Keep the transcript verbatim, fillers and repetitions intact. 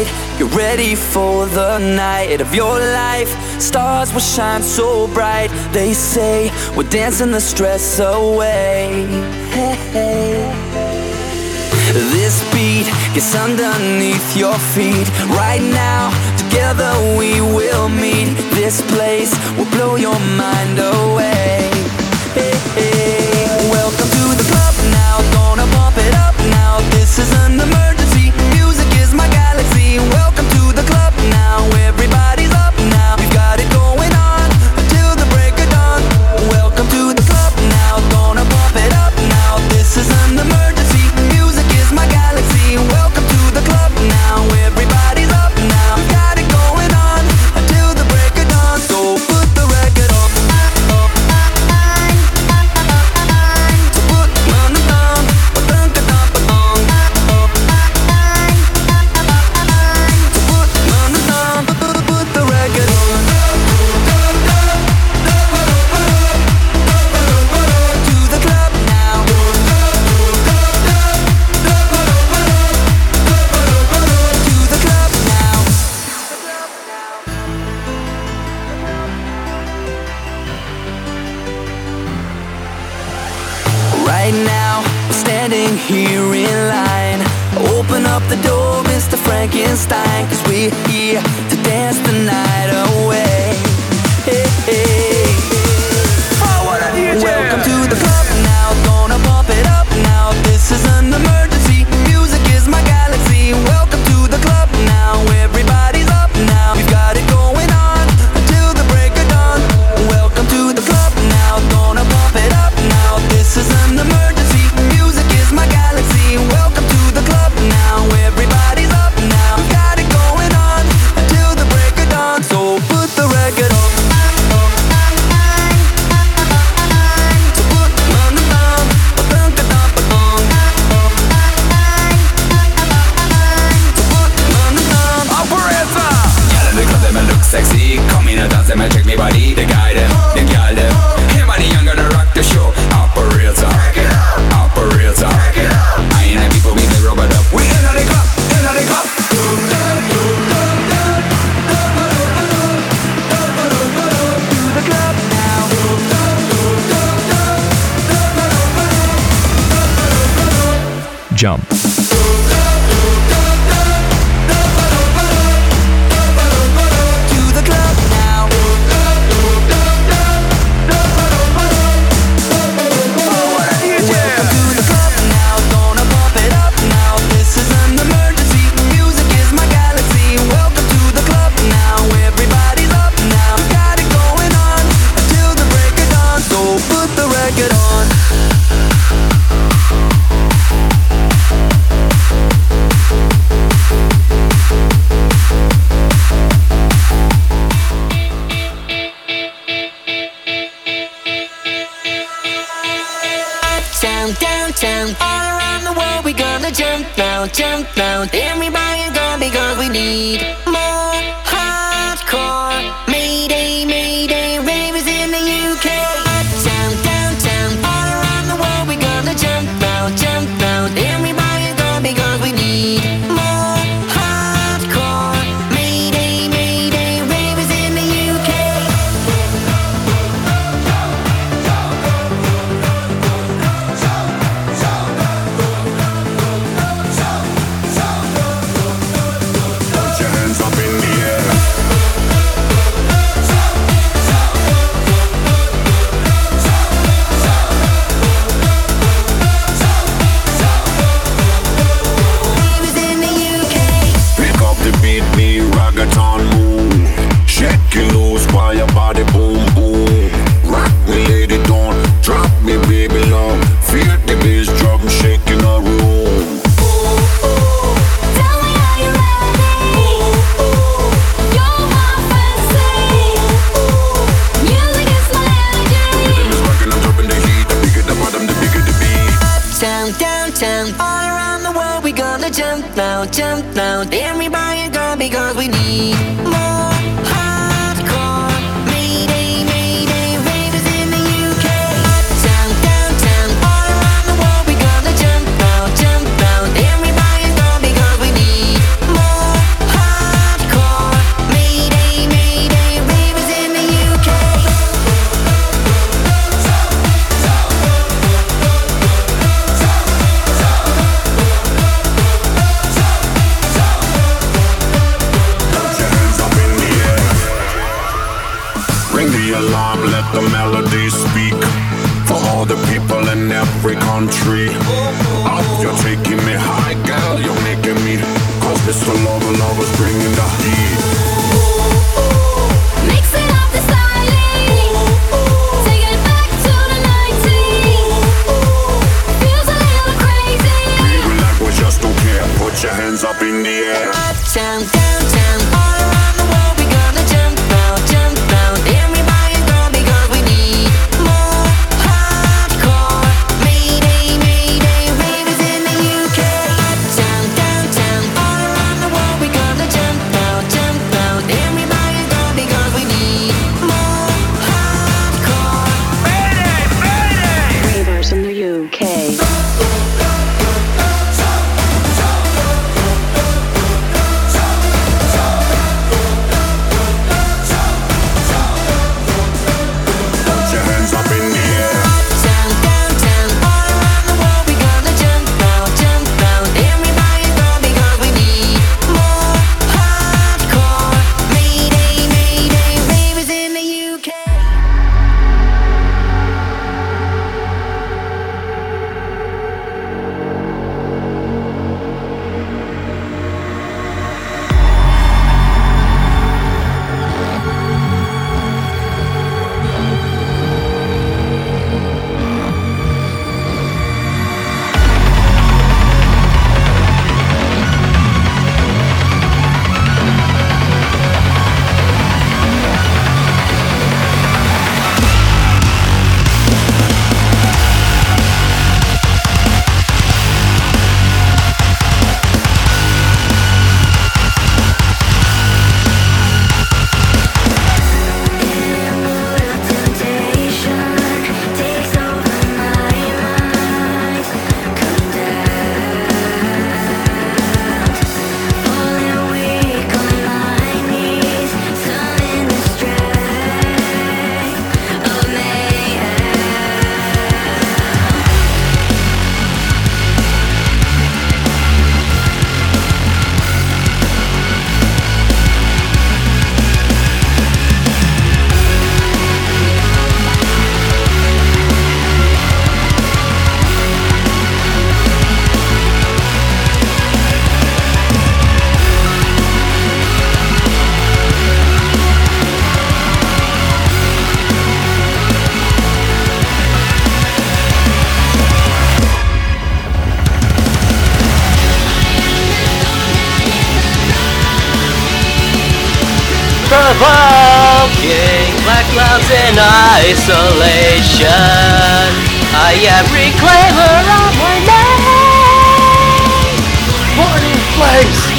right. Get ready for the night of your life. Stars will shine so bright. They say we're dancing the stress away. Hey, hey. This beat gets underneath your feet. Right now, together we will meet. This place will blow your mind away. Hey, hey. Welcome to the club now, gonna pump it up now. This is an emergency, music is my galaxy. Welcome to the club now, everybody's up now. We've got it going on until the break of dawn. Welcome to the club now, gonna pump it up now. This is an emergency, music is my galaxy. Welcome to the club now, everybody's up now. We've got it going on until the break of dawn. So put the record on. Right now, we're standing here in line. Open up the door, Mister Frankenstein, 'cause we're here to dance the night away. Hey, hey. Oh, what a D J! Welcome to the club now, gonna pump it up now. This is an emergency, music is my galaxy. Welcome to the club now, everybody's up now. We've got it going on until the break of dawn. Welcome to the club now, gonna pump it up now. This is an emergency, music is my galaxy. Welcome to the club now, everybody's up now. Got it going on until the break of dawn. So put the record on. So put on the thumb, a thunk a thump a thong. So put on the thumb, operator. Y'all in the club, them a look sexy. Come in and dance, them a check me body. The guy them, the girl them. Hey money, I'm gonna rock the show. Operator, operator. I ain't happy for me, they rub it up. We in the club, in the club. To the club now. Jump. To the club now. Welcome to the club now, gonna pump it up now. This is an emergency, music is my galaxy. Welcome to the club now, everybody's up now. Got it going on until the break of dawn. So put the record on. Uptown, downtown, all around the world we gonna jump now, jump now. Everybody gonna because we need more hardcore. Mayday, mayday, ravers in the U K. Uptown, downtown, all around the world we gonna jump now, jump now. Everybody gonna because we need more hardcore. Mayday, mayday, ravers in the U K. Put your hands up in the air. Ravers in the U K. Pick up the beat, me reggaeton move. Shake it loose while your body boom boom. Rock me, lady, don't drop me, baby love. Feel the bass drum shaking a room. Tell me are you ready? You're my fantasy. Music is my energy. Rhythm is rocking, I'm dropping the heat. The bigger the bottom, the bigger the beat. Uptown, downtown, all around the world we gonna jump now, jump now. Everybody gonna because we need more hardcore. Mayday, mayday, ravers in the U K. Uptown, downtown, all around the world we gonna jump now, jump now. Everybody gonna because we need more hardcore. alarm, let the melody speak. For all the people in every country. Up, you're taking me high, girl, you're making me. Cause Mister Lover, Lover's bringing the heat. Mixing up the styling, take it back to the nineties. Feels a little crazy. Feel like we just don't care. Put your hands up in the air. Uptown, downtown, all around the world we gonna jump out, jump out. Everybody's gone because we need more hardcore. Mayday, mayday, ravers in the U K. Uptown, downtown, all around the world we gonna jump out, jump out. Everybody's gone because we need more hardcore. Mayday, mayday, ravers in the U K. Provoking black clouds in isolation. I am reclaimer of my name. Morning flames